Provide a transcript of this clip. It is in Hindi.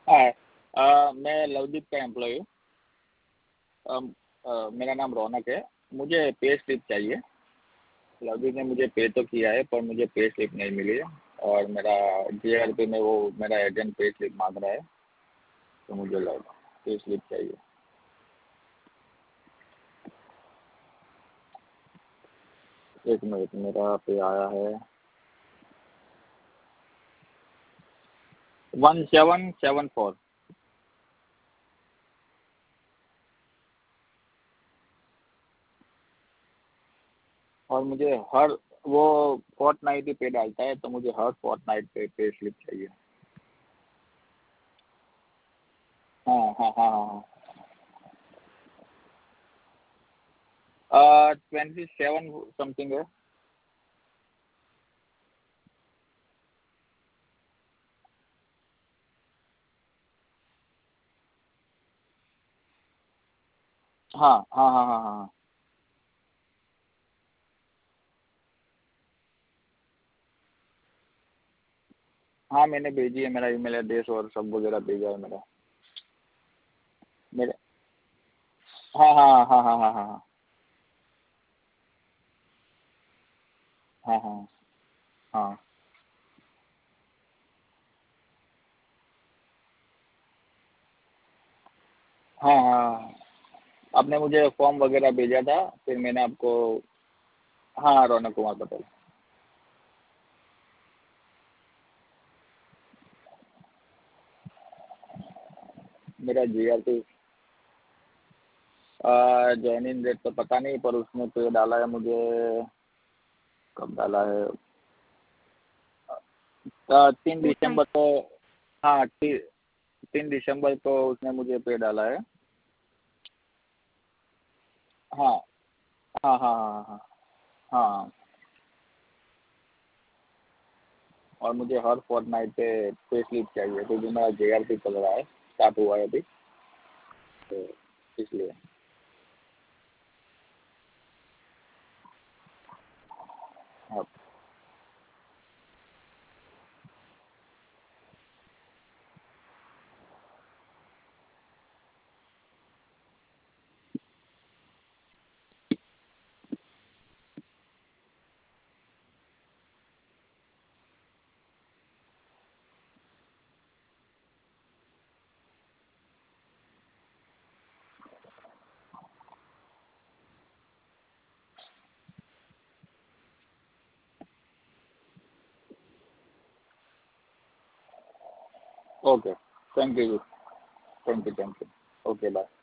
हाय। मैं लवदीप का एम्प्लॉय हूँ। मेरा नाम रौनक है। मुझे पे स्लिप चाहिए। लवदीप ने मुझे पे तो किया है पर मुझे पे स्लिप नहीं मिली है। और मेरा जीआरपी में वो मेरा एजेंट पे स्लिप मांग रहा है, तो मुझे पे स्लिप चाहिए। एक मिनट, मेरा पे आया है 1774। और मुझे हर वो फोर्टनाइट ही पे डालता है, तो मुझे हर फोर्टनाइट पे स्लिप चाहिए। हाँ हाँ हाँ हाँ 27 समथिंग है। हाँ हाँ हाँ हाँ हाँ हाँ मैंने भेजी है, मेरा ईमेल एड्रेस और सब वगैरह भेजा है मेरा। मेरे हाँ हाँ हाँ हाँ हाँ हाँ हाँ हाँ हाँ हाँ हाँ। आपने मुझे फॉर्म वगैरह भेजा था, फिर मैंने आपको। हाँ, रौनक कुमार पटेल। मेरा जीआरपी ज्वाइनिंग डेट तो पता नहीं, पर उसने पे डाला है मुझे। कब डाला है? 3 दिसंबर को। हाँ, 3 दिसंबर को उसने मुझे पे डाला है। हाँ हाँ हाँ हाँ हाँ हाँ। और मुझे हर फोर्टनाइट पे स्लिप चाहिए, क्योंकि मेरा जेआरपी चल रहा है, स्टार्ट हुआ है अभी, तो इसलिए। हाँ। Okay. Thank you. Thank you. Thank you. Okay, bye.